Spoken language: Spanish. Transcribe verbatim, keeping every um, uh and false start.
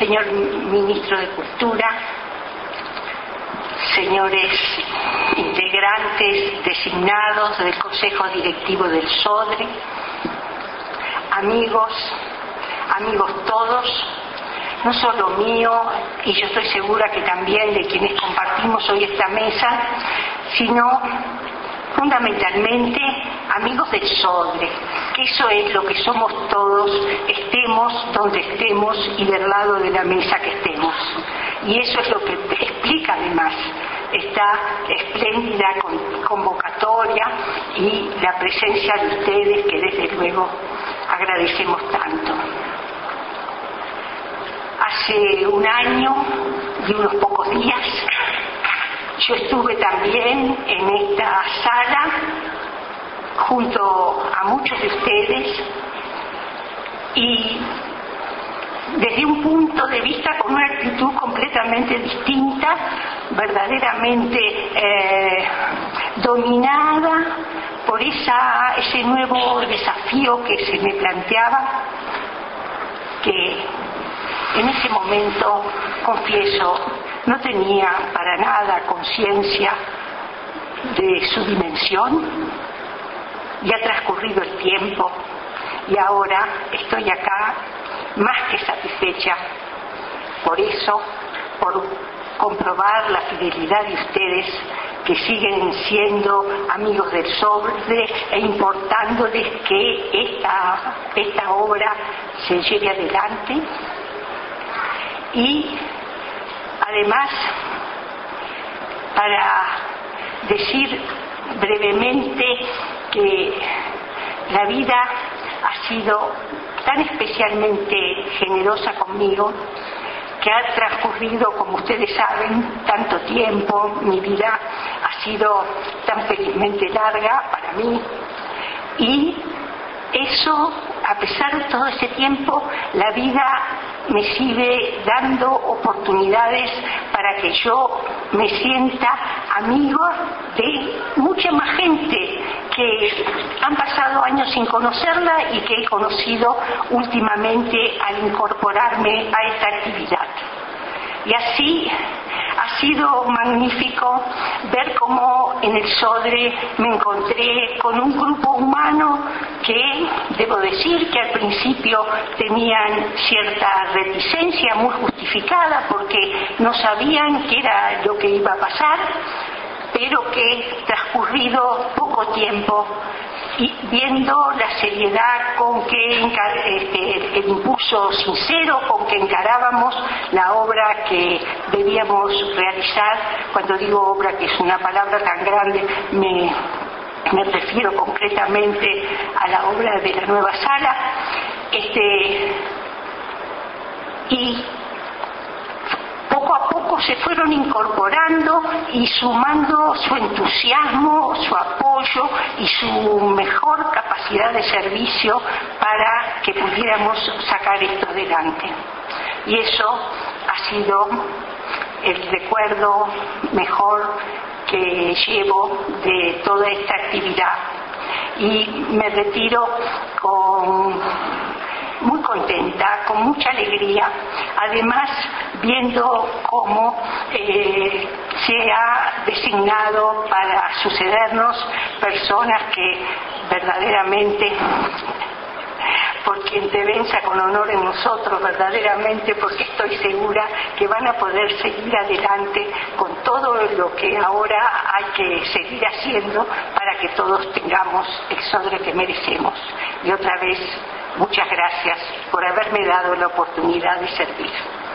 señor Ministro de Cultura, señores integrantes designados del Consejo Directivo del SODRE, amigos, amigos todos, no solo mío, y yo estoy segura que también de quienes compartimos hoy esta mesa, sino fundamentalmente amigos del SODRE, que eso es lo que somos todos, estemos donde estemos y del lado de la mesa que estemos. Y eso es lo que explica además esta espléndida convocatoria y la presencia de ustedes, que desde luego agradecemos tanto. Hace un año y unos pocos días yo estuve también en esta sala junto a muchos de ustedes y desde un punto de vista con una actitud completamente distinta, verdaderamente eh, dominada por esa, ese nuevo desafío que se me planteaba, que en ese momento, confieso, no tenía para nada conciencia de su dimensión. Y ha transcurrido el tiempo y ahora estoy acá más que satisfecha por eso, por comprobar la fidelidad de ustedes, que siguen siendo amigos del SODRE e importándoles que esta, esta obra se lleve adelante. Y además, para decir brevemente que la vida ha sido tan especialmente generosa conmigo, que ha transcurrido, como ustedes saben, tanto tiempo, mi vida ha sido tan felizmente larga para mí, y eso, a pesar de todo ese tiempo, la vida me sigue dando oportunidades para que yo me sienta amigo de mucha más gente que han pasado años sin conocerla y que he conocido últimamente al incorporarme a esta actividad. Y así ha sido magnífico ver cómo en el SODRE me encontré con un grupo humano que, debo decir, que al principio tenían cierta reticencia muy justificada porque no sabían qué era lo que iba a pasar, pero que transcurrido poco tiempo y viendo la seriedad con que este, el impulso sincero con que encarábamos la obra que debíamos realizar, cuando digo obra, que es una palabra tan grande, me, me refiero concretamente a la obra de la nueva sala, este, y poco a poco se fueron incorporando y sumando su entusiasmo, su apoyo y su mejor capacidad de servicio para que pudiéramos sacar esto adelante. Y eso ha sido el recuerdo mejor que llevo de toda esta actividad. Y me retiro con muy contenta, con mucha alegría, además viendo cómo eh, se ha designado para sucedernos personas que verdaderamente, por quien te venza con honor en nosotros, verdaderamente, porque estoy segura que van a poder seguir adelante con todo lo que ahora hay que seguir haciendo para que todos tengamos el SODRE que merecemos. Y otra vez, muchas gracias por haberme dado la oportunidad de servir.